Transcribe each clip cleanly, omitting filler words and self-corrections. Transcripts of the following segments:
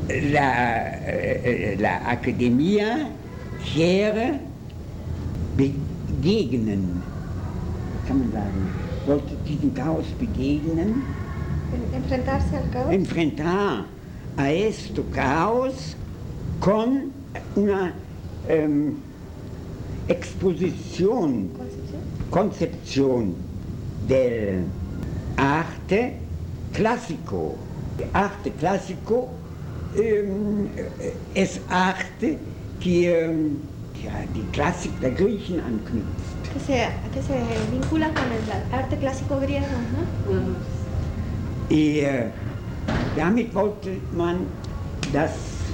la Academia quiere begegnen, kann man sagen, wollte diesem Chaos begegnen. Enfrentarse al caos. Enfrentar a este caos con una exposición, concepción del arte clásico. Arte clásico es arte que die Klassik der Griechen anknüpft. Que se vincula con el arte clásico griego, ¿no? Y damit wollte man das...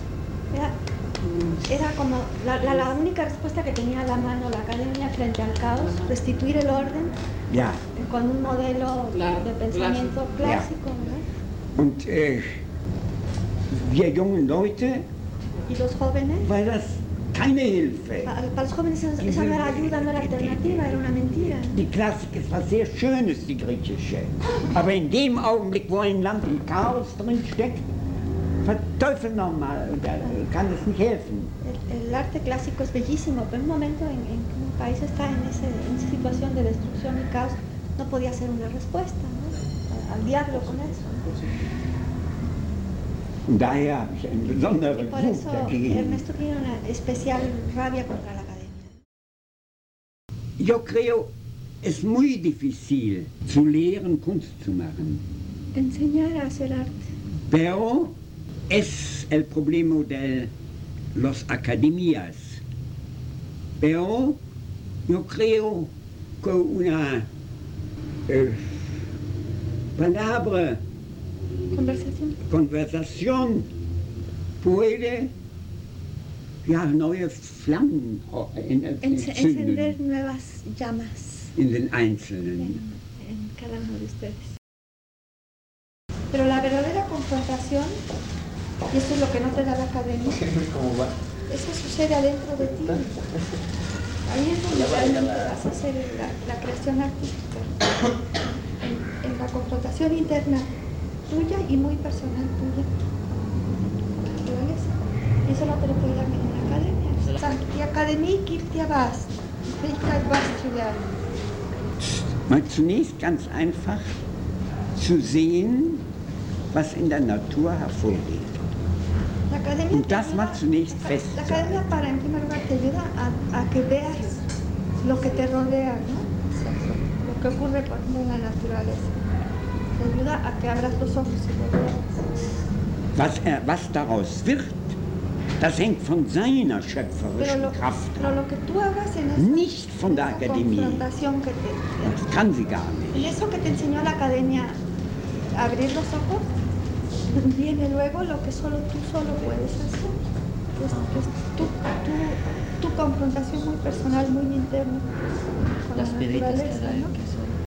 Era como la única respuesta que tenía a la mano la Academia frente al caos, restituir el orden con un modelo de pensamiento clásico, ¿no? Und wir jungen Leute, y los jóvenes, war das keine Hilfe. Para los jóvenes esa no era ayuda, no era alternativa, era una mentira. Die Klassik ist was sehr Schönes, die griechische. Aber in dem Augenblick, wo ein Land im Chaos drin steckt, verteufel nochmal, da kann es nicht helfen. El arte clásico es bellísimo, pero en un momento en que un país está en esa situación de destrucción y caos, no podía ser una respuesta, ¿no? Al diablo con eso. Und daher habe ich einen besonderen Wut dagegen. Ernesto tiene una especial rabia contra la academia. Yo creo, es muy difícil zu lehren, Kunst zu machen. Enseñar a hacer arte. Pero es el problema de las academias. Pero yo creo que una palabra, conversación puede neue Flammen encender nuevas llamas in den Einzelnen. En cada uno de ustedes. Pero la verdadera confrontación, y eso es lo que no te da la academia, eso sucede adentro de ti. Ahí es donde realmente vas a hacer la creación artística. En la confrontación interna tuya y muy personal tuya. La naturaleza. Y eso no te lo puede dar ninguna academia. Die Akademie gibt dir was. Die Fähigkeit, was zu lernen. Mal zunächst ganz einfach zu sehen, was in der Natur hervorgeht. Und das mal zunächst La academia para, en primer lugar, te ayuda a que veas lo que te rodea, ¿no? Lo que ocurre, por ejemplo, en la naturaleza. Te ayuda a que abras los ojos y lo veas. Was daraus wird, das hängt von seiner schöpferischen Kraft ab. Lo que tú hagas en esa, nicht von der Akademie. Das kann sie gar nicht. Y eso que te enseñó la academia, abrir los ojos, viene luego lo que solo tú puedes hacer. Es tu confrontación muy personal, muy interna con la naturaleza, ¿no?